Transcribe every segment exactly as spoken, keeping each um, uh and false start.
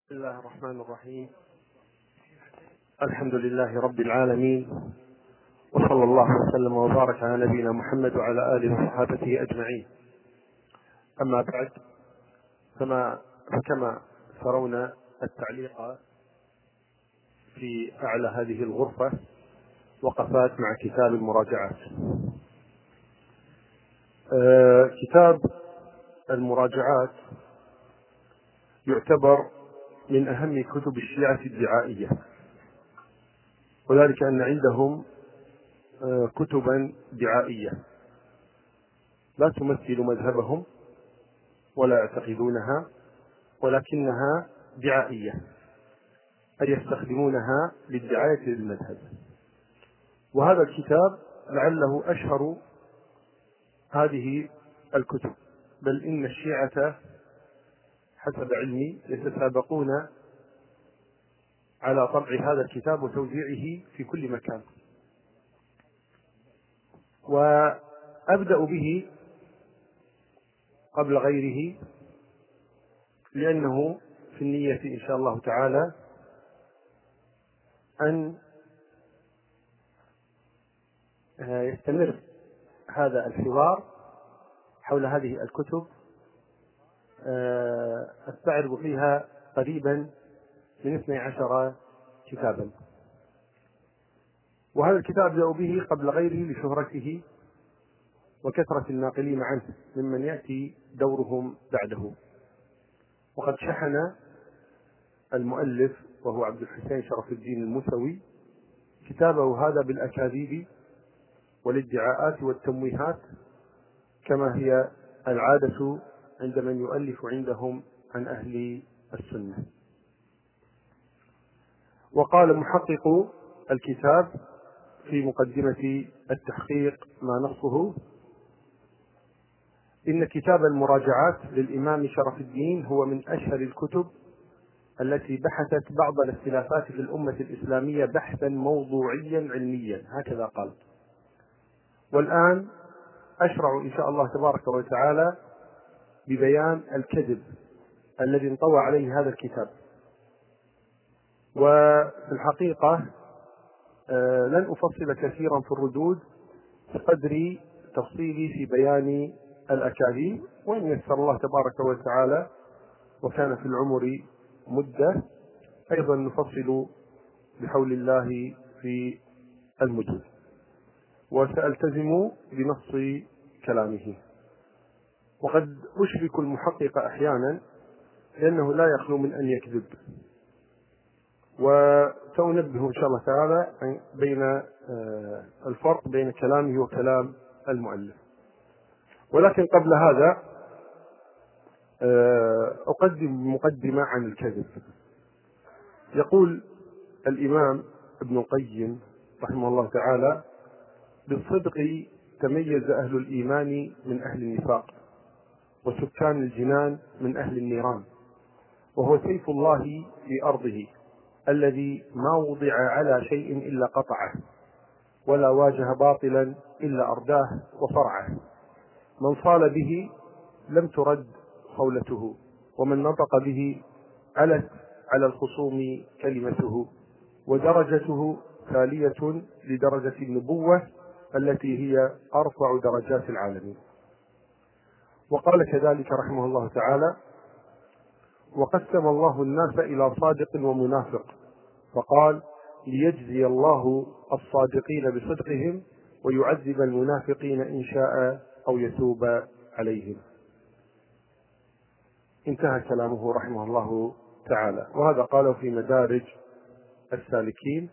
بسم الله الرحمن الرحيم. الحمد لله رب العالمين، وصلى الله وسلم وبارك على نبينا محمد وعلى آله وصحابته أجمعين. أما بعد، فما فكما ترون التعليق في أعلى هذه الغرفة وقفات مع كتاب المراجعات. آه كتاب المراجعات يعتبر من أهم كتب الشيعة الدعائية، وذلك أن عندهم كتبا دعائية لا تمثل مذهبهم ولا يعتقدونها، ولكنها دعائية، أي يستخدمونها للدعاية للمذهب. وهذا الكتاب لعله أشهر هذه الكتب، بل إن الشيعة حسب علمي يتسابقون على طبع هذا الكتاب وتوزيعه في كل مكان. وأبدأ به قبل غيره لأنه في النية إن شاء الله تعالى أن يستمر هذا الحوار حول هذه الكتب، أستعرض فيها قريبا من اثني عشر كتابا. وهذا الكتاب أبدأ به قبل غيره لشهرته وكثرة الناقلين عنه ممن يأتي دورهم بعده. وقد شحن المؤلف وهو عبد الحسين شرف الدين الموسوي كتابه هذا بالأكاذيب والادعاءات والتمويهات، كما هي العادة عند من يؤلف عندهم عن أهل السنة. وقال محقق الكتاب في مقدمة التحقيق ما نصه: إن كتاب المراجعات للإمام شرف الدين هو من أشهر الكتب التي بحثت بعض الاختلافات في الأمة الإسلامية بحثا موضوعيا علميا، هكذا قال. والآن أشرع إن شاء الله تبارك وتعالى ببيان الكذب الذي انطوى عليه هذا الكتاب. وفي الحقيقة آه لن أفصل كثيرا في الردود بقدر تفصيلي في بيان الأكاذيب، وإن يسر الله تبارك وتعالى وكان في العمر مدة أيضا نفصل بحول الله في المدد، وسألتزم بنص كلامه. وقد أشرك المحقق أحيانا لأنه لا يخلو من أن يكذب، وسأنبه إن شاء الله تعالى بين الفرق بين كلامه وكلام المؤلف. ولكن قبل هذا أقدم مقدمة عن الكذب. يقول الإمام ابن القيم رحمه الله تعالى: بالصدق تميز أهل الإيمان من أهل النفاق، وسكان الجنان من أهل النيران، وهو سيف الله في أرضه الذي ما وضع على شيء إلا قطعه، ولا واجه باطلا إلا أرداه وصرعه. من صال به لم ترد صولته، ومن نطق به علت على الخصوم كلمته، ودرجته تالية لدرجة النبوة التي هي أرفع درجات العالمين. وقال كذلك رحمه الله تعالى: وقسم الله الناس إلى صادق ومنافق، فقال: ليجزي الله الصادقين بصدقهم ويعذب المنافقين إن شاء أو يتوب عليهم. انتهى كلامه رحمه الله تعالى، وهذا قاله في مدارج السالكين.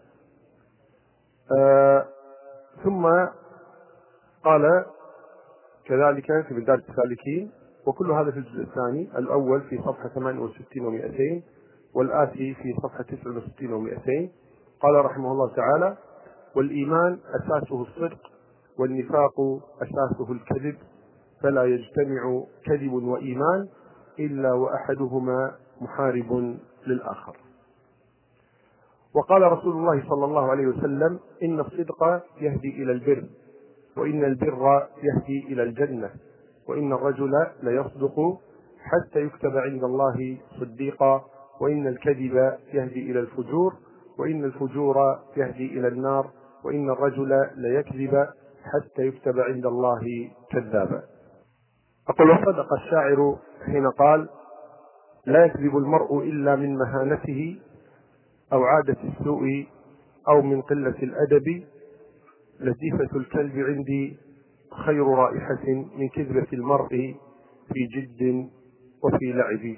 آه ثم قال كذلك في مدارج السالكين، وكل هذا في الجزء الثاني، الأول في صفحة ثمانية وستين ومئتين، والآتي في صفحة تسعة وستين ومئتين. قال رحمه الله تعالى: والإيمان أساسه الصدق، والنفاق أساسه الكذب، فلا يجتمع كذب وإيمان إلا وأحدهما محارب للآخر. وقال رسول الله صلى الله عليه وسلم: إن الصدق يهدي إلى البر، وإن البر يهدي إلى الجنة، وإن الرجل ليصدق حتى يكتب عند الله صديقا، وإن الكذب يهدي إلى الفجور، وإن الفجور يهدي إلى النار، وإن الرجل ليكذب حتى يكتب عند الله كذابا. أقول وصدق الشاعر حين قال: لا يكذب المرء إلا من مهانته أو عادة السوء أو من قلة الأدب، لزيفة الكلب عندي خير رائحة من كذبة المرء في جد وفي لعب.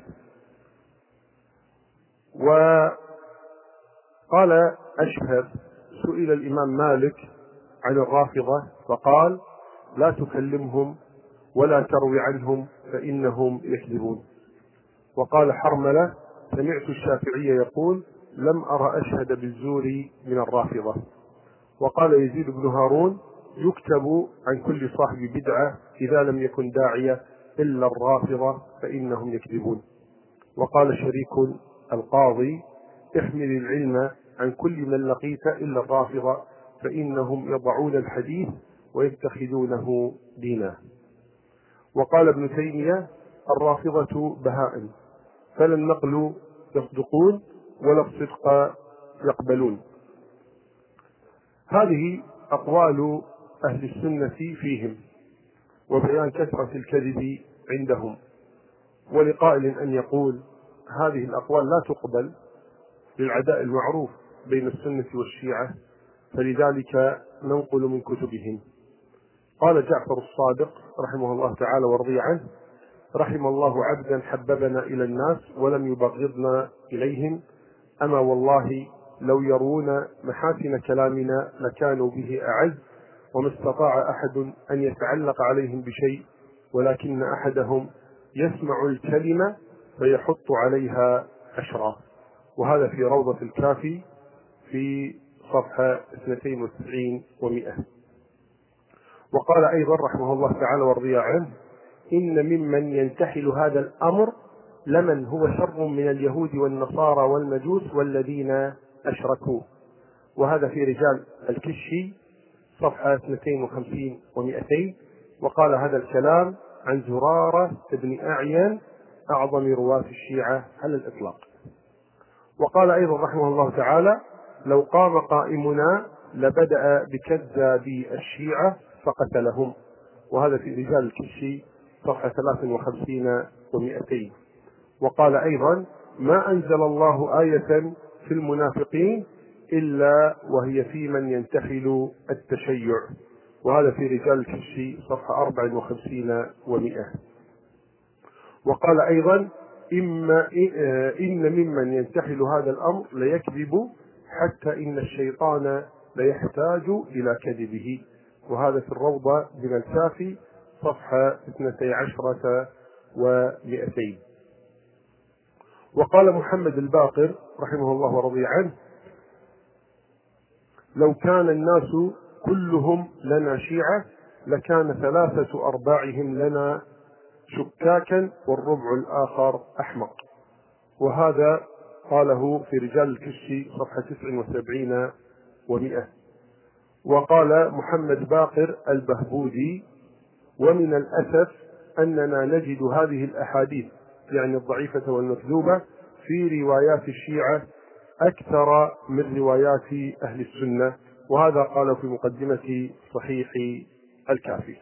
وقال أشهب: سئل الإمام مالك عن الرافضة فقال: لا تكلمهم ولا تروي عنهم فإنهم يكذبون. وقال حرملة: سمعت الشافعي يقول: لم أرى أشهد بالزور من الرافضة. وقال يزيد بن هارون: يكتب عن كل صاحب بدعة إذا لم يكن داعية إلا الرافضة فإنهم يكذبون. وقال شريك القاضي: احمل العلم عن كل من لقيت إلا الرافضة فإنهم يضعون الحديث ويتخذونه دينا. وقال ابن تيمية: الرافضة بهائم، فلا النقل يصدقون ولا الصدق يقبلون. هذه أقوال أهل السنة فيهم، وبيان كثرة الكذب عندهم. ولقائل أن يقول: هذه الأقوال لا تقبل للعداء المعروف بين السنة والشيعة، فلذلك ننقل من كتبهم. قال جعفر الصادق رحمه الله تعالى ورضي عنه: رحم الله عبدا حببنا إلى الناس ولم يبغضنا إليهم، أما والله لو يرون محاسن كلامنا لكانوا به أعز، وما استطاع أحد أن يتعلق عليهم بشيء، ولكن أحدهم يسمع الكلمة فيحط عليها عشرة. وهذا في روضة الكافي في صفحة اثنتين وتسعين ومئة. وقال أيضا رحمه الله تعالى ورضي عنه: إن ممن ينتحل هذا الأمر لمن هو شر من اليهود والنصارى والمجوس والذين أشركوا. وهذا في رجال الكشي صفحة اثنتين وخمسين ومئتين. وقال هذا الكلام عن زرارة بن أعين أعظم رواة الشيعة على الإطلاق. وقال أيضا رحمه الله تعالى: لو قام قائمنا لبدأ بكذابي الشيعة فقتلهم. وهذا في رجال الكشي صفحة ثلاث وخمسين ومئتين. وقال أيضا: ما أنزل الله آية في المنافقين إلا وهي في من ينتحل التشيع. وهذا في رجال الكشي صفحة أربع وخمسين ومئة. وقال أيضا: إما إن ممن ينتحل هذا الأمر ليكذب حتى إن الشيطان ليحتاج إلى كذبه. وهذا في الروضة من الكافي صفحة اثنتي عشرة ومئتين. وقال محمد الباقر رحمه الله ورضي عنه: لو كان الناس كلهم لنا شيعة لكان ثلاثة أرباعهم لنا شكاكا والربع الآخر أحمق. وهذا قاله في رجال الكشي صفحة تسع وسبعين ومئة. وقال محمد باقر البهبودي: ومن الأسف أننا نجد هذه الأحاديث يعني الضعيفة والمكذوبة في روايات الشيعة أكثر من روايات أهل السنة. وهذا قال في مقدمة صحيح الكافي.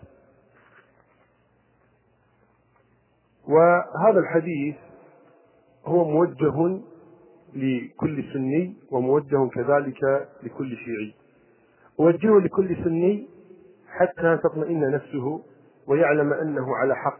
وهذا الحديث هو موجه لكل سني وموجه كذلك لكل شيعي. وجهه لكل سني حتى تطمئن نفسه ويعلم أنه على حق،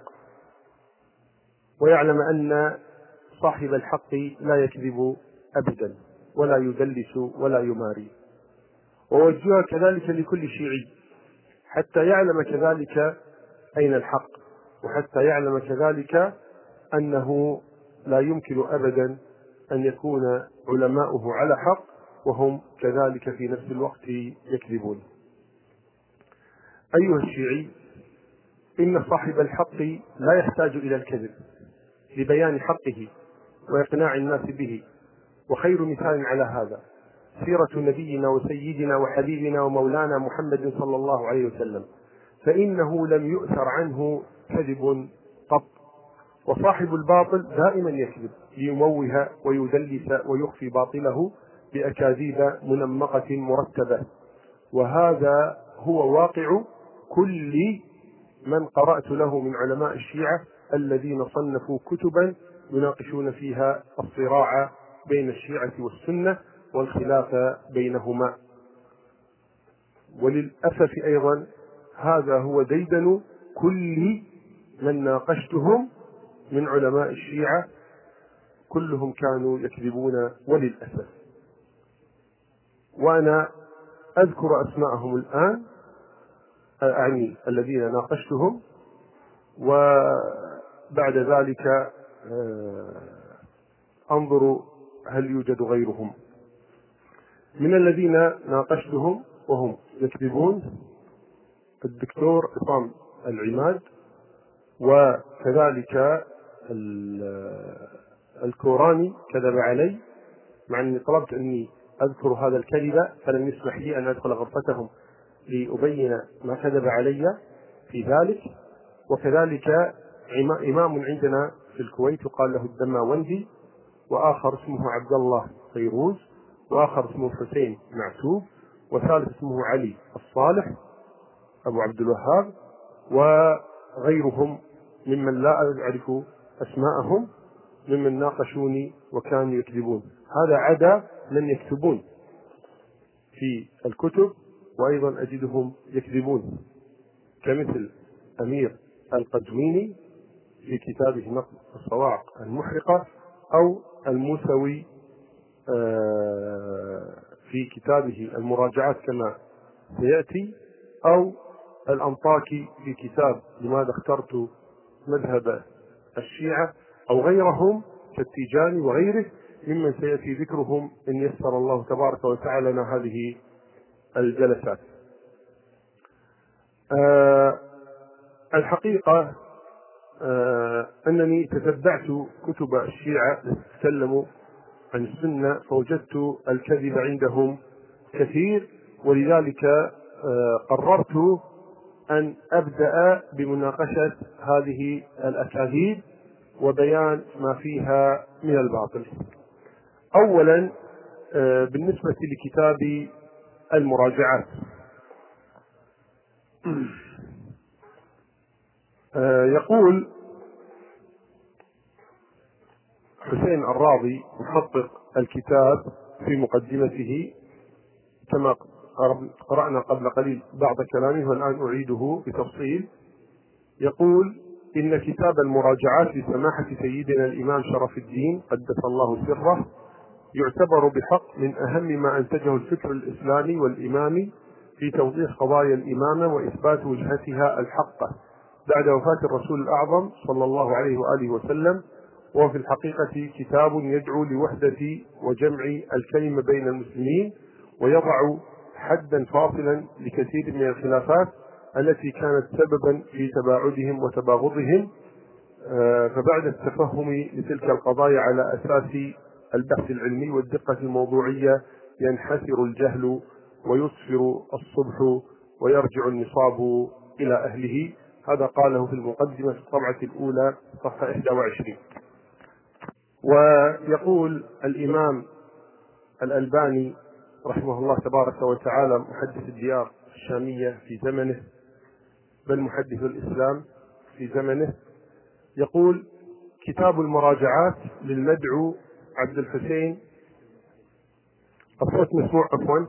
ويعلم أن صاحب الحق لا يكذب أبدا ولا يدلس ولا يماري. ووجهه كذلك لكل شيعي حتى يعلم كذلك أين الحق، وحتى يعلم كذلك أنه لا يمكن أبدا أن يكون علماؤه على حق وهم كذلك في نفس الوقت يكذبون. أيها الشيعي، إن صاحب الحق لا يحتاج إلى الكذب لبيان حقه وإقناع الناس به. وخير مثال على هذا سيرة نبينا وسيدنا وحبيبنا ومولانا محمد صلى الله عليه وسلم، فإنه لم يؤثر عنه كذب قط، وصاحب الباطل دائما يكذب ليموه ويدلس ويخفي باطله بأكاذيب منمقة مرتبة. وهذا هو واقع كل من قرأت له من علماء الشيعة الذين صنفوا كتبا يناقشون فيها الصراع بين الشيعة والسنة والخلاف بينهما. وللأسف أيضا هذا هو ديدن كل من ناقشتهم من علماء الشيعة، كلهم كانوا يكذبون وللأسف. وأنا أذكر أسماءهم الآن، أعني الذين ناقشتهم، وبعد ذلك أنظر هل يوجد غيرهم من الذين ناقشتهم وهم يكذبون: الدكتور عصام العماد، وكذلك الكوراني كذب علي، مع أني طلبت أني أذكر هذا الكذب فلم يسمح لي أن أدخل غرفتهم لأبين ما كذب علي في ذلك. وكذلك إمام عندنا في الكويت وقال له الدماوندي، وآخر اسمه عبد الله فيروز، وآخر اسمه حسين معتوب، وثالث اسمه علي الصالح أبو عبد الوهاب، وغيرهم ممن لا أعرف أسماءهم ممن ناقشوني وكانوا يكذبون. هذا عدا من يكتبون في الكتب وأيضا أجدهم يكذبون، كمثل أمير القزويني في كتابه نقد الصواعق المحرقة، أو الموسوي في كتابه المراجعات كما سيأتي، أو الأنطاكي في كتاب لماذا اخترت مذهب الشيعة، أو غيرهم كالتيجاني وغيره ممن سيأتي ذكرهم إن يسر الله تبارك وتعالى لنا هذه الجلسات. أه الحقيقة أه أنني تتبعت كتب الشيعة التي تتكلم عن السنة فوجدت الكذب عندهم كثير، ولذلك أه قررت أن أبدأ بمناقشة هذه الأكاذيب وبيان ما فيها من الباطل. أولا أه بالنسبة لكتاب المراجعات، أه يقول حسين الراضي محقق الكتاب في مقدمته كما قرأنا قبل قليل بعض كلامه والآن أعيده بتفصيل. يقول: إن كتاب المراجعات لسماحة سيدنا الإمام شرف الدين قدس الله سره يعتبر بحق من أهم ما أنتجه الفكر الإسلامي والإمامي في توضيح قضايا الإمامة وإثبات وجهتها الحقة بعد وفاة الرسول الأعظم صلى الله عليه وآله وسلم، وفي الحقيقة كتاب يدعو لوحدة وجمع الكلمة بين المسلمين ويضع حدا فاصلا لكثير من الخلافات التي كانت سببا في تباعدهم وتباغضهم. فبعد التفهم لتلك القضايا على أساس البحث العلمي والدقة الموضوعية ينحسر الجهل ويسفر الصبح ويرجع النصاب إلى أهله. هذا قاله في المقدمة في الطبعة الأولى صفحة إحدى وعشرين. ويقول الإمام الألباني رحمه الله تبارك وتعالى محدث الديار الشامية في زمنه، بل محدث الإسلام في زمنه، يقول: كتاب المراجعات للمدعو عبد الحسين. الصوت مسموع عفوا.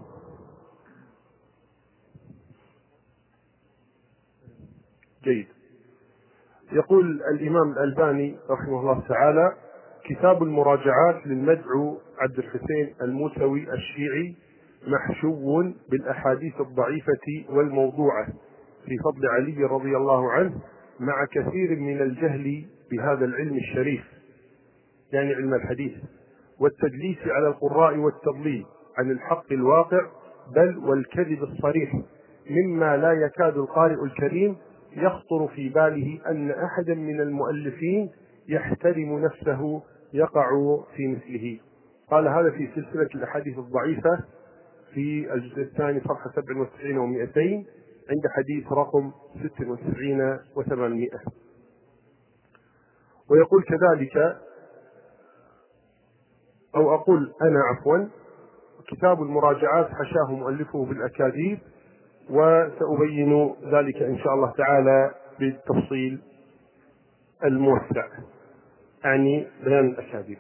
جيد. يقول الإمام الألباني رحمه الله تعالى: كتاب المراجعات للمدعو عبد الحسين الموسوي الشيعي محشو بالأحاديث الضعيفة والموضوعة في فضل علي رضي الله عنه، مع كثير من الجهل بهذا العلم الشريف، يعني علم الحديث، والتدليس على القراء والتضليل عن الحق الواقع، بل والكذب الصريح، مما لا يكاد القارئ الكريم يخطر في باله أن أحدا من المؤلفين يحترم نفسه يقع في مثله. قال هذا في سلسلة الأحاديث الضعيفة في الجزء الثاني صفحة سبع وتسعين ومئتين عند حديث رقم ست وتسعين وثمانمائة. ويقول كذلك، أو أقول أنا عفوا، كتاب المراجعات حشاه مؤلفه بالأكاذيب، وسأبين ذلك إن شاء الله تعالى بالتفصيل الموسع، يعني بيان الأكاذيب.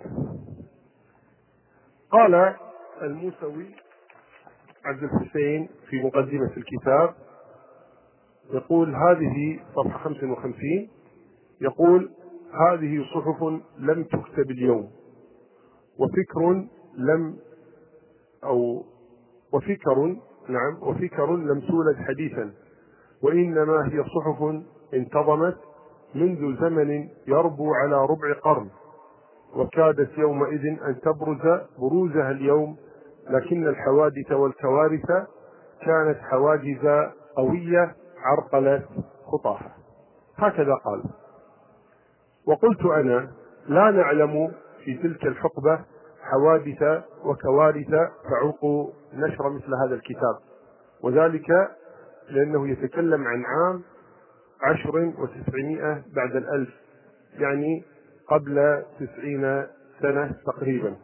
قال الموسوي عبد الحسين في مقدمة الكتاب، يقول هذه صفحة خمسة وخمسين، يقول هذه صحف لم تكتب اليوم، وفكر لم أو وفكر نعم وفكر لم تولد حديثا، وإنما هي صحف انتظمت منذ زمن يربو على ربع قرن، وكادت يومئذ أن تبرز بروزها اليوم، لكن الحوادث والكوارث كانت حواجز قوية عرقلت خطاها. هكذا قال. وقلت أنا لا نعلم في تلك الحقبة حوادث وكوارث تعوق نشر مثل هذا الكتاب، وذلك لأنه يتكلم عن عام عشر وتسعمائة بعد الألف، يعني قبل تسعين سنة تقريبا.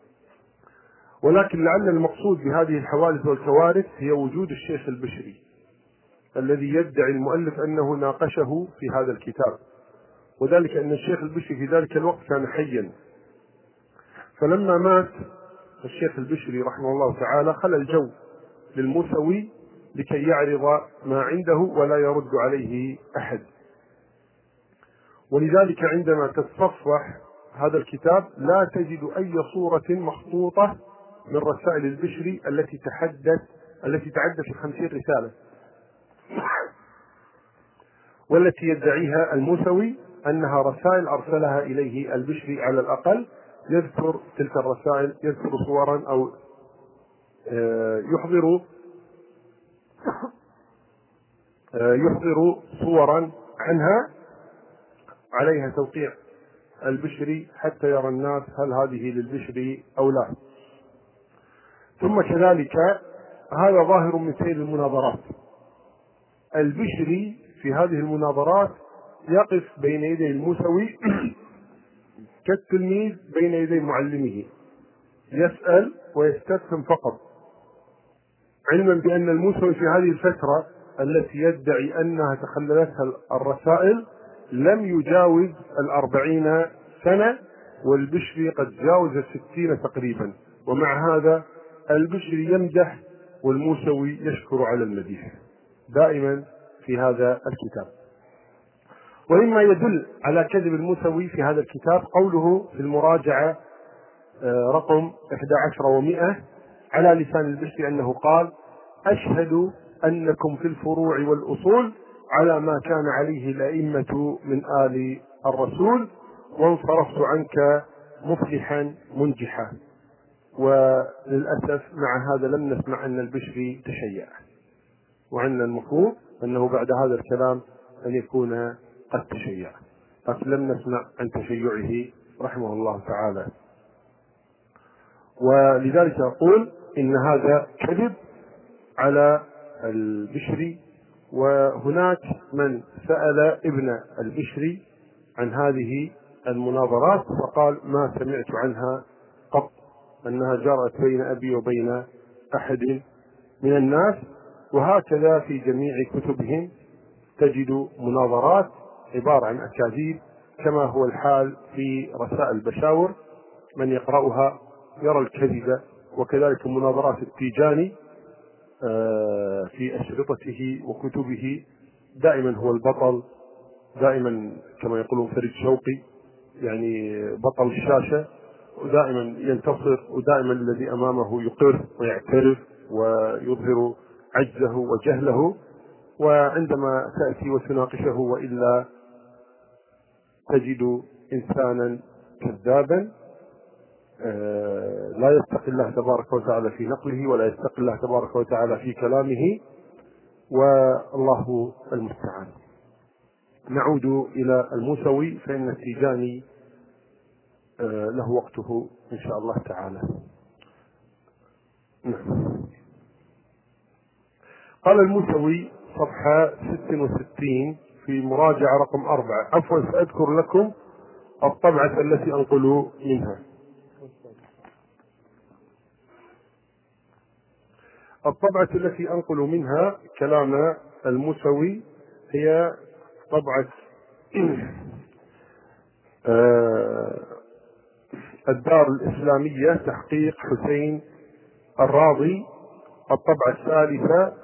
ولكن لعل المقصود بهذه الحوادث والكوارث هي وجود الشيخ البشري الذي يدعي المؤلف أنه ناقشه في هذا الكتاب، وذلك أن الشيخ البشري في ذلك الوقت كان حيا، فلما مات الشيخ البشري رحمه الله تعالى خلى الجو للموسوي لكي يعرض ما عنده ولا يرد عليه أحد. ولذلك عندما تتصفح هذا الكتاب لا تجد أي صورة مخطوطة من رسائل البشري التي تحدث التي تعد في خمسين رسالة، والتي يدعيها الموسوي أنها رسائل أرسلها إليه البشري على الأقل، يذكر تلك الرسائل، يذكر صورا أو يحضر يحضر صورا عنها عليها توقيع البشري حتى يرى الناس هل هذه للبشري أو لا. ثم كذلك هذا ظاهر من سير المناظرات، البشري في هذه المناظرات يقف بين يدي الموسوي كالتلميذ بين يدي معلمه، يسأل ويستفهم فقط، علما بأن الموسوي في هذه الفترة التي يدعي أنها تخللتها الرسائل لم يجاوز الأربعين سنة، والبشري قد جاوز الستين تقريبا، ومع هذا البشري يمدح والموسوي يشكر على المديح دائما في هذا الكتاب. ومما يدل على كذب الموسوي في هذا الكتاب قوله في المراجعة رقم إحدى عشر ومئة على لسان البشري أنه قال: أشهد أنكم في الفروع والأصول على ما كان عليه الأئمة من آل الرسول، وانصرفت عنك مفلحا منجحا. وللأسف مع هذا لم نسمع أن البشري تشيع، وعن المفروض أنه بعد هذا الكلام أن يكون قد تشيع، لكن لم نسمع عن تشيعه رحمه الله تعالى. ولذلك أقول إن هذا كذب على البشري. وهناك من سأل ابن البشري عن هذه المناظرات فقال: ما سمعت عنها قط أنها جرت بين أبي وبين أحد من الناس. وهكذا في جميع كتبهم تجد مناظرات عبارة عن أكاذيب، كما هو الحال في رسائل البشاور، من يقرأها يرى الكذب. وكذلك مناظرات التيجاني في أشرطته وكتبه دائما هو البطل، دائما كما يقولون فريد شوقي، يعني بطل الشاشة، ودائما ينتصر، ودائما الذي أمامه يقر ويعترف ويظهر عجزه وجهله. وعندما تأتي وتناقشه وإلا تجد إنسانا كذابا لا يتقي الله تبارك وتعالى في نقله، ولا يتقي الله تبارك وتعالى في كلامه، والله المستعان. نعود إلى الموسوي، فإن التيجاني له وقته إن شاء الله تعالى. نعم. قال الموسوي صفحة ستة وستين في مراجعة رقم أربعة، عفوا سأذكر لكم الطبعة التي أنقل منها. الطبعة التي أنقل منها كلام الموسوي هي طبعة الدار الإسلامية تحقيق حسين الراضي، الطبعة الثالثة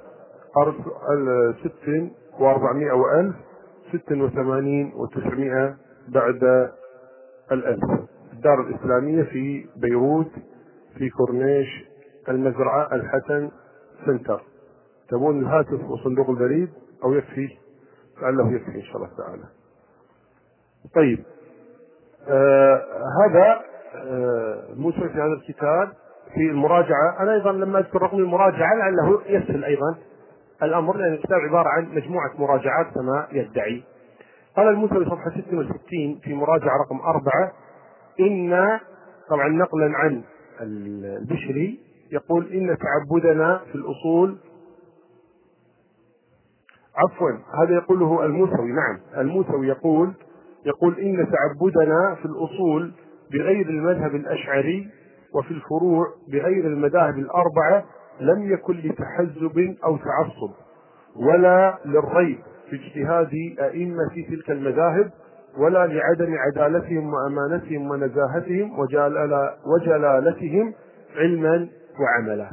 ست وأربعمائة وألف ست وثمانين وتسعمائة بعد الألف، الدار الإسلامية في بيروت في كورنيش المزرعة الحسن سنتر. تبون الهاتف وصندوق البريد أو يكفي؟ لعله يكفي إن شاء الله تعالى. طيب، آه هذا آه موسوي في هذا الكتاب في المراجعة. أنا أيضا لما أذكر رقم المراجعة لعله يسهل أيضا الأمر، لأن الكتاب عبارة عن مجموعة مراجعات كما يدعي. قال الموسوي صفحة ستة وستين في مراجعة رقم أربعة: إن، طبعا نقلا عن البشري، يقول: إن تعبدنا في الأصول، عفوا هذا يقوله الموسوي، نعم الموسوي يقول يقول إن تعبدنا في الأصول بغير المذهب الأشعري وفي الفروع بغير المذاهب الأربعة لم يكن لتحزب أو تعصب ولا للريب في اجتهاد أئمة تلك المذاهب، ولا لعدم عدالتهم وأمانتهم ونزاهتهم وجلالتهم علما وعملا.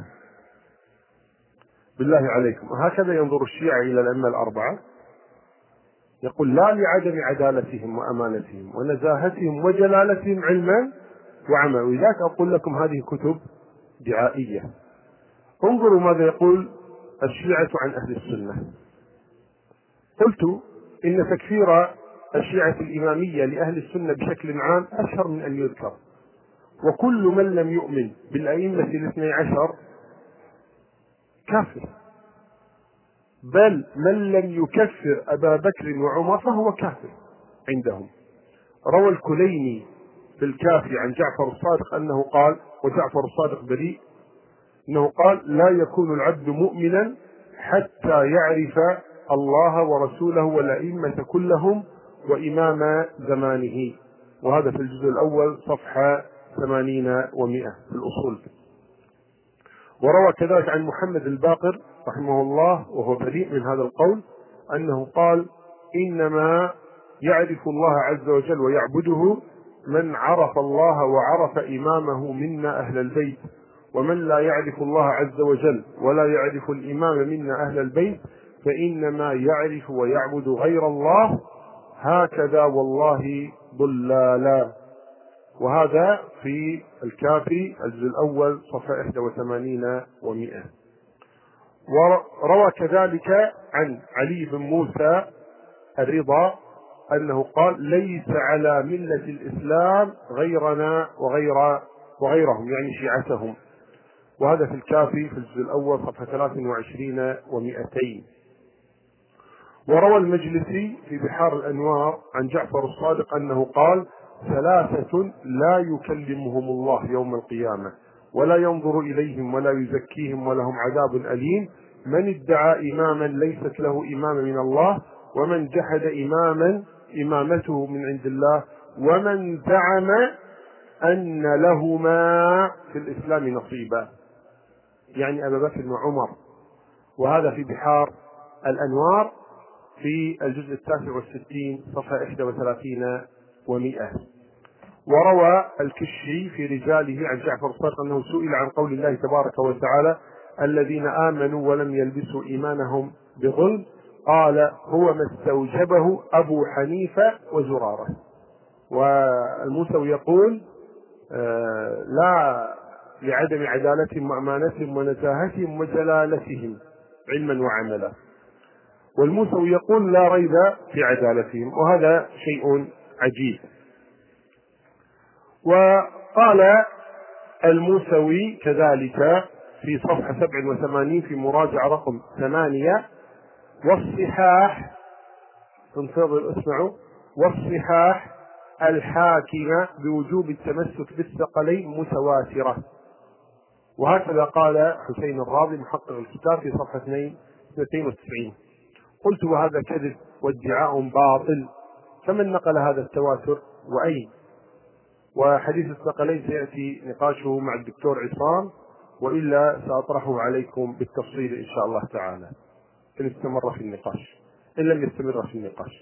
بالله عليكم، هكذا ينظر الشيعة إلى الأئمة الأربعة؟ يقول: لا لعدم عدالتهم وأمانتهم ونزاهتهم وجلالتهم علما وعملا. ولذلك أقول لكم هذه كتب دعائية. انظروا ماذا يقول الشيعة عن أهل السنة. قلت إن تكفير الشيعة الإمامية لأهل السنة بشكل عام أشهر من أن يذكر، وكل من لم يؤمن بالأئمة الاثني عشر كافر، بل من لم يكفر أبا بكر وعمر فهو كافر عندهم. روى الكليني في الكافي عن جعفر الصادق أنه قال، وجعفر الصادق بريء، أنه قال: لا يكون العبد مؤمنا حتى يعرف الله ورسوله والأئمة كلهم وإمام زمانه. وهذا في الجزء الأول صفحة ثمانين ومئة في الأصول. وروى كذلك عن محمد الباقر رحمه الله وهو بريء من هذا القول أنه قال: إنما يعرف الله عز وجل ويعبده من عرف الله وعرف إمامه منا أهل البيت، ومن لا يعرف الله عز وجل ولا يعرف الإمام منا أهل البيت فإنما يعرف ويعبد غير الله، هكذا والله ضلالا. وهذا في الكافي الجزء الأول صفحة إحدى وثمانين ومئة. وروى كذلك عن علي بن موسى الرضا أنه قال: ليس على ملة الإسلام غيرنا وغير وغيرهم، يعني شيعتهم. وهذا في الكافي في الجزء الأول صفحة ثلاث وعشرين ومئتين. وروى المجلسي في بحار الأنوار عن جعفر الصادق أنه قال: ثلاثة لا يكلمهم الله يوم القيامة ولا ينظر إليهم ولا يزكيهم ولهم عذاب أليم: من ادعى إماما ليست له إمام من الله، ومن جحد إماما إمامته من عند الله، ومن زعم أن لهما في الإسلام نصيبا، يعني أبا بكر وعمر. وهذا في بحار الأنوار في الجزء التاسع والستين صفحة إحدى وثلاثين ومئة. وروى الكشي في رجاله عن جعفر الصادق أنه سئل عن قول الله تبارك وتعالى: الذين آمنوا ولم يلبسوا إيمانهم بظلم، قال: هو ما استوجبه أبو حنيفة وزرارة. والموسوي يقول: آه لا لعدم عدالتهم وأمانتهم ونزاهتهم وجلالتهم علما وعملا. والموسوي يقول: لا ريب في عدالتهم، وهذا شيء عجيب. وقال الموسوي كذلك في صفحة سبع وثمانين في مراجعة رقم ثمانية: والصحاح، انتظر اسمعوا، والصحاح الحاكمة بوجوب التمسك بالثقلين متواترة. وهكذا قال حسين الراضي محقق الكتاب في صفحة اثنين وتسعين. قلت: وهذا كذب وادعاء باطل، فمن نقل هذا التواتر وأين؟ وحديث الثقلين سيأتي نقاشه مع الدكتور عصام، وإلا سأطرحه عليكم بالتفصيل إن شاء الله تعالى إن استمر في النقاش، إن لم يستمر في النقاش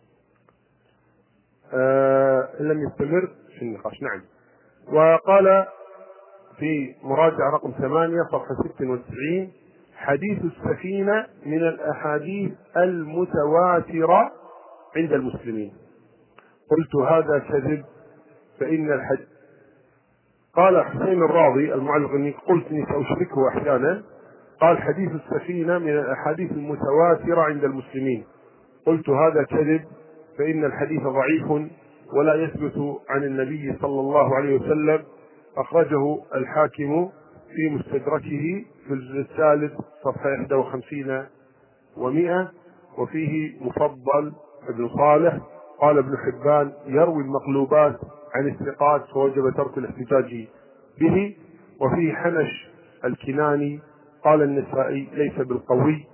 آه إن لم يستمر في النقاش نعم. وقال في مراجعة رقم ثمانية صفحة ستة وتسعين: حديث السفينة من الأحاديث المتواترة عند المسلمين. قلت هذا كذب فإن الحديث. قال حسين الراضي المعلق اني قلت اني سأشركه احيانا، قال حديث السفينة من الاحاديث المتواترة عند المسلمين. قلت هذا كذب فإن الحديث ضعيف ولا يثبت عن النبي صلى الله عليه وسلم. أخرجه الحاكم في مستدركه في الجزء الثالث صفحة واحد وخمسين ومئة، وفيه مفضل ابن صالح قال ابن حبان يروي المقلوبات عن الثقات فوجب ترك الاحتجاج به. وفيه حنش الكناني قال النسائي ليس بالقوي،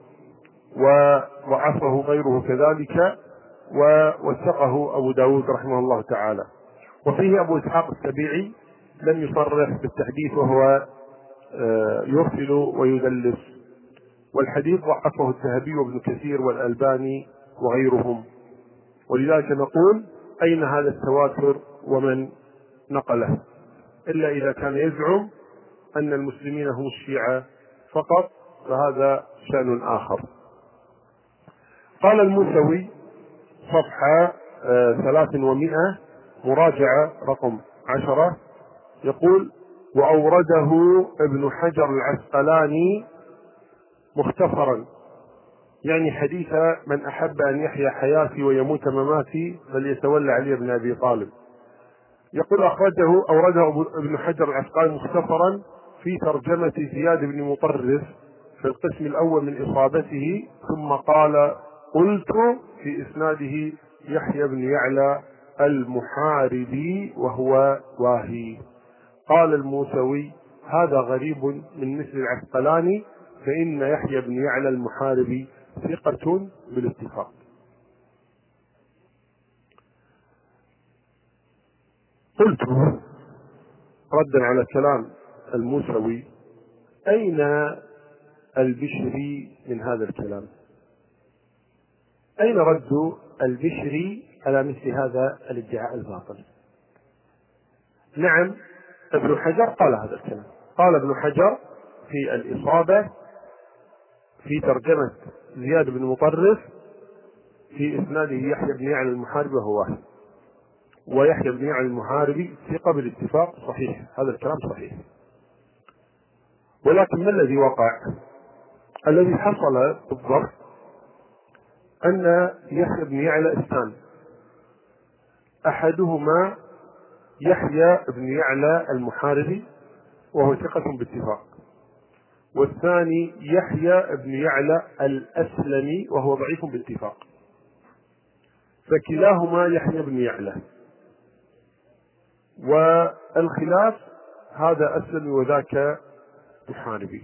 وضعفه غيره كذلك، ووثقه أبو داود رحمه الله تعالى. وفيه أبو إسحاق السبيعي لم يصرح بالتحديث وهو يرسل ويدلس، والحديث ضعفه الذهبي وابن كثير والألباني وغيرهم. ولذلك نقول أين هذا التواتر ومن نقله؟ إلا إذا كان يزعم أن المسلمين هم الشيعة فقط، فهذا شأن آخر. قال الموسوي صفحة ثلاث ومئة مراجعة رقم عشرة يقول: وأورده ابن حجر العسقلاني مختصرا، يعني حديث من أحب أن يحيا حياتي ويموت مماتي فليتولى علي بن أبي طالب. يقول أخرجه أورده ابن حجر العسقلاني مختصرا في ترجمة زياد بن مطرف في القسم الأول من إصابته، ثم قال: قلت في إسناده يحيى بن يعلى المحاربي وهو واهي. قال الموسوي: هذا غريب من مثل العسقلاني، فإن يحيى بن يعلى المحاربي ثقة بالاتفاق. قلت ردا على كلام الموسوي: أين البشري من هذا الكلام؟ أين رد البشري على مثل هذا الادعاء الباطل؟ نعم، ابن حجر قال هذا الكلام. قال ابن حجر في الإصابة في ترجمة زياد بن مطرف في إسناده يحيى بن يعلى المحاربي وهو واحد، ويحيى بن يعلى المحاربي ثقة بالاتفاق صحيح، هذا الكلام صحيح. ولكن ما الذي وقع؟ الذي حصل بالضبط أن يحيى بن يعلى اثنان، أحدهما يحيى بن يعلى المحاربي وهو ثقة باتفاق، والثاني يحيى بن يعلى الأسلمي وهو ضعيف باتفاق، فكلاهما يحيى بن يعلى، والخلاف هذا أسلمي وذاك محاربي.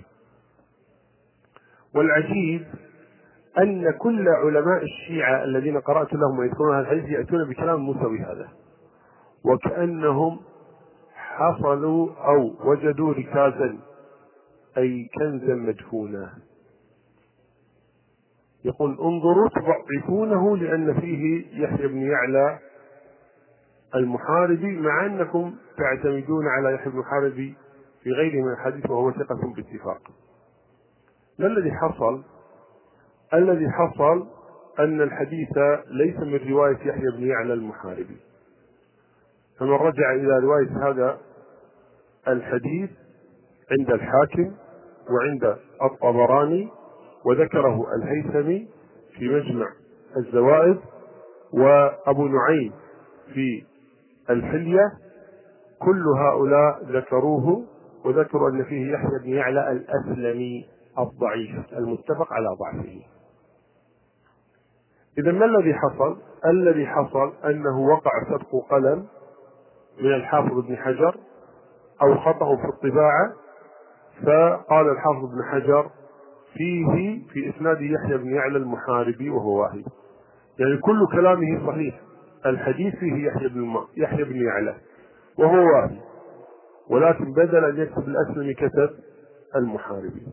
والعجيب أن كل علماء الشيعة الذين قرأت لهم ويذكرون هذا الحديث يأتون بكلام الموسوي هذا، وكأنهم حصلوا أو وجدوا ركازا أي كنزا مدفونا. يقول: انظروا تضعفونه لأن فيه يحيى بن يعلى المحاربي، مع أنكم تعتمدون على يحيى بن المحاربي في غيره من الحديث وهو ثقة باتفاق. ما الذي حصل؟ الذي حصل أن الحديث ليس من رواية يحيى بن يعلى المحاربي، فمن رجع إلى رواية هذا الحديث عند الحاكم وعند الطبراني، وذكره الهيثمي في مجمع الزوائد، وأبو نعيم في الحلية، كل هؤلاء ذكروه وذكروا أن فيه يحيى بن يعلى الأسلمي الضعيف المتفق على ضعفه. إذا ما الذي حصل؟ الذي حصل أنه وقع سبق قلم من الحافظ ابن حجر أو خطأ في الطباعة، فقال الحافظ ابن حجر فيه في إسناد يحيى بن يعلى المحاربي وهو واحد، يعني كل كلامه صحيح، الحديث فيه يحيى بن يحيى بن يعلى، وهو وافي، ولكن بدل أن يكتب الأسلمي كتب المحاربي.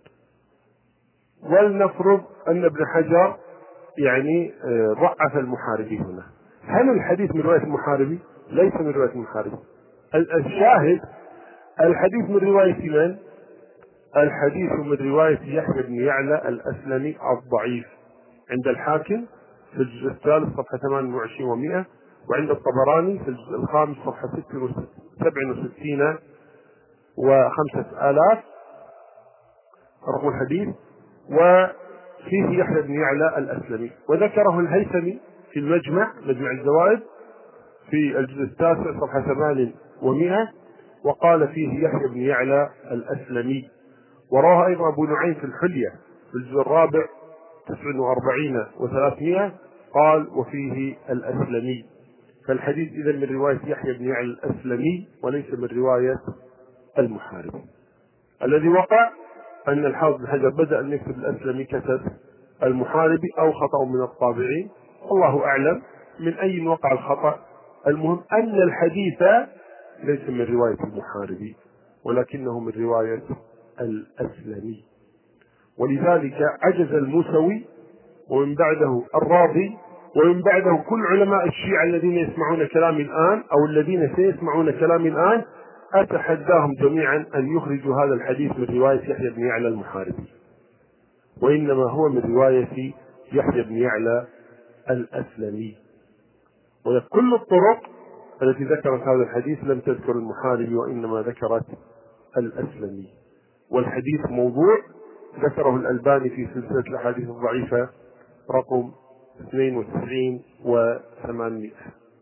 ولنفرض أن ابن حجر يعني ضعف المحاربي هنا، هل الحديث من رواية المحاربي؟ ليس من رواية المحاربي. الشاهد الحديث من رواية من؟ الحديث من رواية يحيى بن يعلى الأسلمي الضعيف عند الحاكم في الجزء الثالث صفحة ثمانية وعشرين ومئة، وعند الطبراني في الجزء الخامس صفحة سبعة وستين وخمسة آلاف رقم الحديث، وفيه يحيى بن يعلى الأسلمي. وذكره الهيثمي في المجمع مجمع الزوائد في الجزء التاسع صفحة ثمانية ومئة، وقال فيه يحيى بن يعلى الأسلمي. وراه أيضا أبو نعيم في الحلية في الجزء الرابع تسعة وأربعين وثلاثمائة، قال وفيه الأسلمي. فالحديث إذن من رواية يحيى بن يعلى الأسلمي وليس من رواية المحاربي. الذي وقع أن الحافظ بن حجر بدأ أن يكتب الأسلمي كتب المحاربي، أو خطأ من الطابعين، الله أعلم من أين وقع الخطأ. المهم أن الحديث ليس من رواية المحاربي ولكنه من رواية الأسلمي. ولذلك عجز الموسوي ومن بعده الراضي ومن بعده كل علماء الشيعة الذين يسمعون كلامي الآن أو الذين سيسمعون كلامي الآن، أتحداهم جميعا أن يخرجوا هذا الحديث من رواية يحيى بن يعلى المحاربي، وإنما هو من رواية يحيى بن يعلى الأسلمي. وكل الطرق التي ذكرت هذا الحديث لم تذكر المحاربي وإنما ذكرت الأسلمي. والحديث موضوع ذكره الألباني في سلسلة الأحاديث الضعيفة رقم اثنين وتسعين وثمانمائة.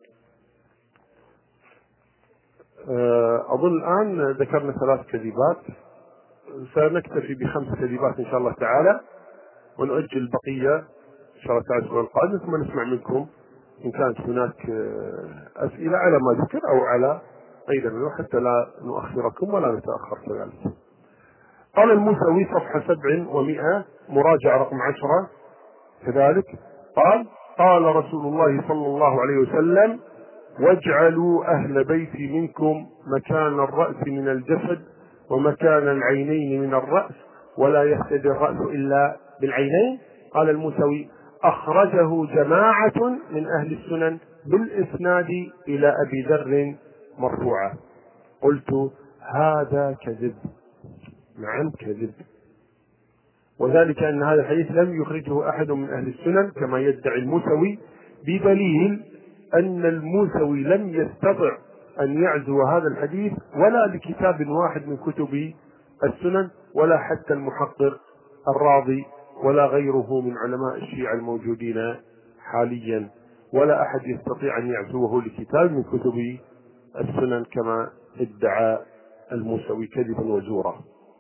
أظن الآن ذكرنا ثلاث كذبات، سنكتفي بخمس كذبات إن شاء الله تعالى، ونؤجل البقية إن شاء الله تعالى الأسبوع القادم، ثم نسمع منكم إن كانت هناك أسئلة على ما ذكر أو على غير منه حتى لا نؤخركم ولا نتأخر كذلك. قال الموسوي صفحة سبع ومئة مراجعة رقم عشرة كذلك، قال قال رسول الله صلى الله عليه وسلم: واجعلوا أهل بيتي منكم مكان الرأس من الجسد ومكان العينين من الرأس، ولا يهتدي الرأس إلا بالعينين. قال الموسوي: أخرجه جماعة من أهل السنن بالإسناد إلى أبي ذر مرفوعا. قلت: هذا كذب. نعم كذب، وذلك أن هذا الحديث لم يخرجه أحد من أهل السنن كما يدعي الموسوي، بدليل أن الموسوي لم يستطع أن يعزو هذا الحديث ولا لكتاب واحد من كتب السنن، ولا حتى المحقق الراضي ولا غيره من علماء الشيعة الموجودين حاليا، ولا أحد يستطيع أن يعزوه لكتاب من كتب السنن كما ادعى الموسوي كذبا وزورا.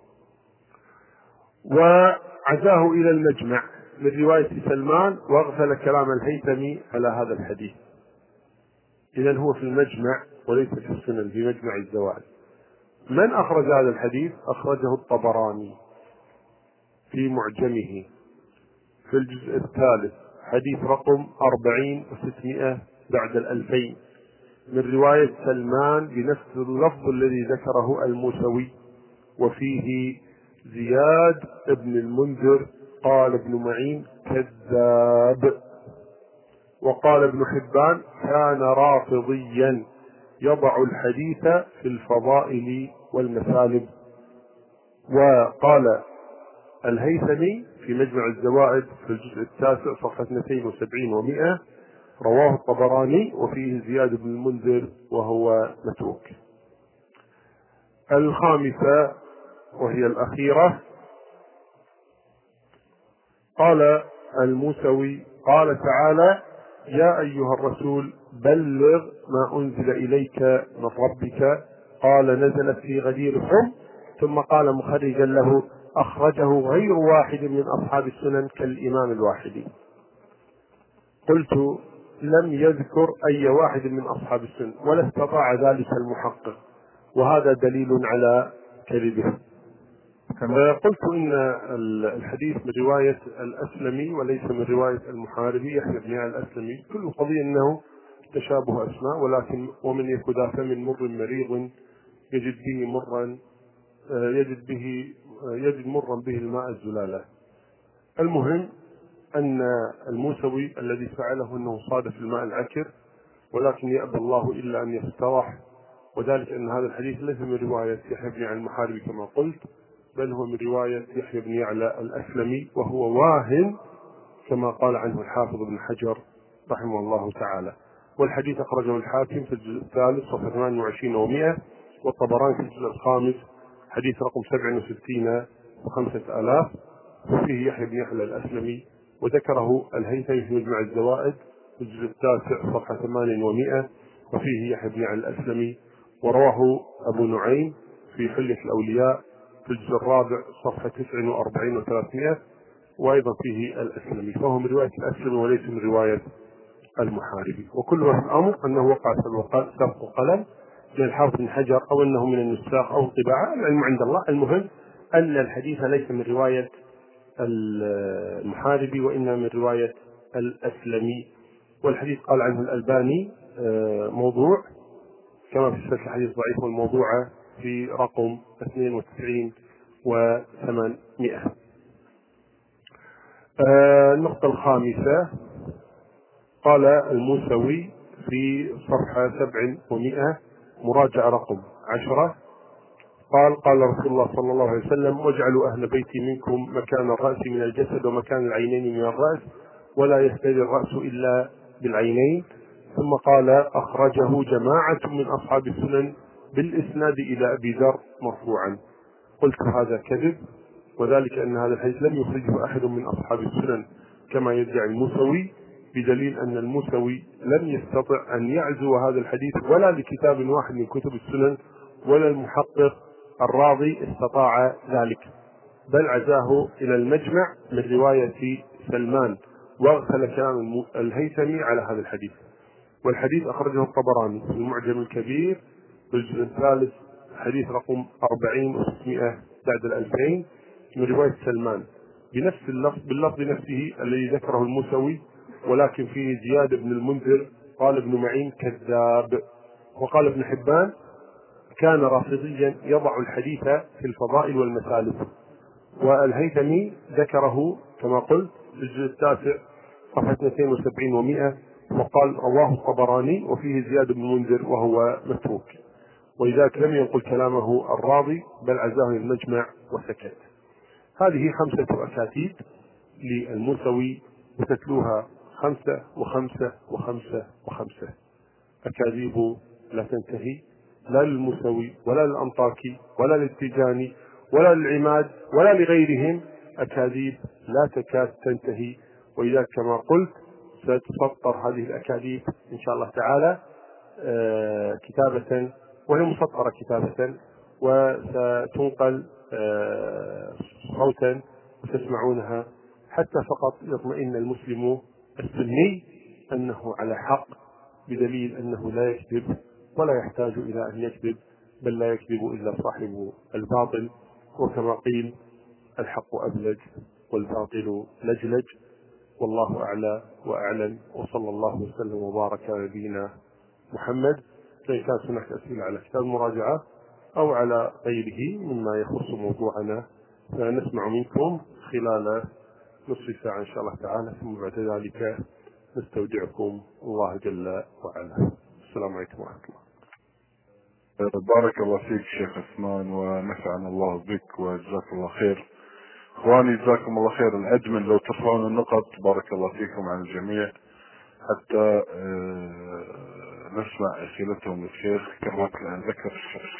وعزاه إلى المجمع من رواية سلمان، واغفل كلام الهيثمي على هذا الحديث. إذن هو في المجمع وليس في السنن، في مجمع الزوائد. من أخرج هذا الحديث؟ أخرجه الطبراني في معجمه في الجزء الثالث حديث رقم أربعين وستمائة بعد الألفين، من رواية سلمان بنفس اللفظ الذي ذكره الموسوي، وفيه زياد ابن المنذر قال ابن معين كذاب، وقال ابن حبان كان رافضيا يضع الحديث في الفضائل والمسالب. وقال الهيثمي في مجمع الزوائد في الجزء التاسع صفحة اثنين وسبعين ومئة: رواه الطبراني وفيه زياد بن المنذر وهو متروك. الخامسة وهي الأخيرة، قال الموسوي قال تعالى: يا أيها الرسول بلغ ما أنزل إليك من ربك. قال نزلت في غدير الحم، ثم قال مخرجا له: أخرجه غير واحد من أصحاب السنن كالإمام الواحدي. قلت: لم يذكر أي واحد من أصحاب السنن ولا استطاع ذلك المحقق، وهذا دليل على كذبه. قلت إن الحديث من رواية الأسلمي وليس من رواية المحاربي يحيى بن يعلى الأسلمي. كل قضية أنه تشابه أسماء، ولكن ومن يك ذا فم مر مريض يجد به مرا يجد به يجد مرا به الماء الزلالة. المهم أن الموسوي الذي فعله أنه صادف الماء العكر، ولكن يأبى الله إلا أن يفترح، وذلك أن هذا الحديث ليس من رواية يحيى بن المحاربي كما قلت، بل هو من رواية يحيى بن يعلى الأسلمي، وهو واهن كما قال عنه الحافظ بن حجر رحمه الله تعالى. والحديث أخرجه الحاكم في الجزء الثالث صفحة ثمانية وعشرين ومئة، والطبراني في الجزء الخامس حديث رقم سبعة وستين وخمسة آلاف، وفيه يحيى بن يحيى الأسلمي. وذكره الهيثمي في مجمع الزوائد في الجزء التاسع صفحة ثمانية ومئة، وفيه يحيى بن يحيى الأسلمي. ورواه أبو نعيم في حلية الأولياء في الجزء الرابع صفحة تسعة وأربعين وثلاثمائة، وأيضا فيه الأسلمي، فهو من رواية الأسلمي وليس من رواية المحاربي. وكل ما في الأمر أنه وقع سبق قلم للحافظ بن حجر، أو أنه من النساخ أو الطباعة، العلم عند الله. المهم أن الحديث ليس من رواية المحاربي وإنما من رواية الأسلمي. والحديث قال عنه الألباني موضوع، كما في سلسلة الحديث ضعيف والموضوعة في رقم اثنين وتسعين وثمانمائة. النقطة الخامسة قال الموسوي في صفحة سبع ومئة مراجعة رقم عشرة، قال قال رسول الله صلى الله عليه وسلم: واجعلوا أهل بيتي منكم مكان الرأس من الجسد ومكان العينين من الرأس، ولا يستوي الرأس إلا بالعينين. ثم قال: أخرجه جماعة من أصحاب السنن بالإسناد إلى أبي ذر مرفوعا. قلت هذا كذب، وذلك أن هذا الحديث لم يخرجه أحد من أصحاب السنن كما يدعي الموسوي، بدليل أن الموسوي لم يستطع أن يعزو هذا الحديث ولا لكتاب واحد من كتب السنن، ولا المحقق الراضي استطاع ذلك، بل عزاه إلى المجمع من رواية سلمان، واغفل كلام الهيثمي على هذا الحديث. والحديث أخرجه الطبراني في المعجم الكبير في الجزء الثالث حديث رقم أربعين وستمائة بعد الألفين من رواية سلمان بنفس اللفظ باللفظ نفسه الذي ذكره الموسوي، ولكن فيه زياد بن المنذر قال ابن معين كذاب. وقال ابن حبان: كان رافضيا يضع الحديث في الفضائل والمسالك. والهيثمي ذكره كما قلت في الجزء التاسع صفحة اثنين وسبعين ومئة، وقال: رواه الطبراني وفيه زياد بن المنذر وهو متروك، ولذلك لم ينقل كلامه الراضي بل عزاه المجمع وسكت. هذه خمسة أكاتيب للموسوي، وتتلوها خمسة وخمسة وخمسة وخمسة، أكاذيب لا تنتهي، لا للموسوي ولا للأنطاكي ولا للتيجاني ولا للعماد ولا لغيرهم، أكاذيب لا تكاد تنتهي. وإذا كما قلت ستسطر هذه الأكاذيب إن شاء الله تعالى آه كتابة، وهي مسطرة كتابة، وستنقل آه صوتا وتسمعونها، حتى فقط يطمئن المسلم السني أنه على حق، بدليل أنه لا يكذب ولا يحتاج إلى أن يكذب، بل لا يكذب إلا صاحب الباطل. وكما قيل: الحق أبلج والباطل لجلج. والله أعلى وأعلم، وصلى الله وسلم وبارك على نبينا محمد. فإن كانت هناك أسئلة على كتاب المراجعة أو على غيره مما يخص موضوعنا فنسمع منكم خلال نصف ساعة إن شاء الله تعالى، ثم بعد ذلك نستودعكم الله جل وعلا. السلام عليكم ورحمة الله. بارك الله فيك شيخ عثمان، ونفعنا الله بك وجزاك الله خير. اخواني جزاكم الله خير، الادمن لو ترفعون النقط بارك الله فيكم عن الجميع حتى نسمع اسئلتهم للشيخ. كما ذكر الشيخ